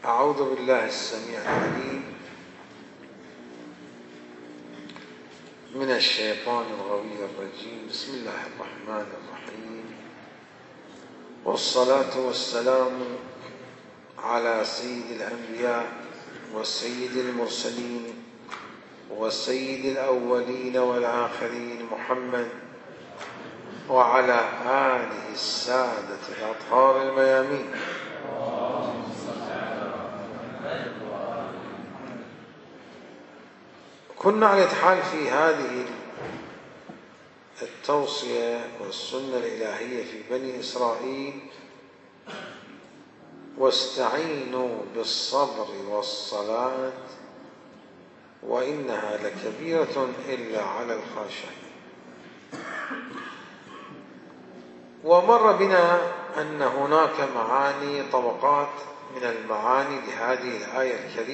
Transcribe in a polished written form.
أعوذ بالله السميع العليم من الشيطان الغوي الرجيم. بسم الله الرحمن الرحيم، والصلاة والسلام على سيد الأنبياء وسيد المرسلين وسيد الأولين والآخرين محمد وعلى آله السادة الأطهار الميامين. كنا على الحال في هذه التوصية والسنة الإلهية في بني إسرائيل: واستعينوا بالصبر والصلاة وإنها لكبيرة إلا على الخاشعين. ومر بنا أن هناك معاني، طبقات من المعاني لهذه الآية الكريمة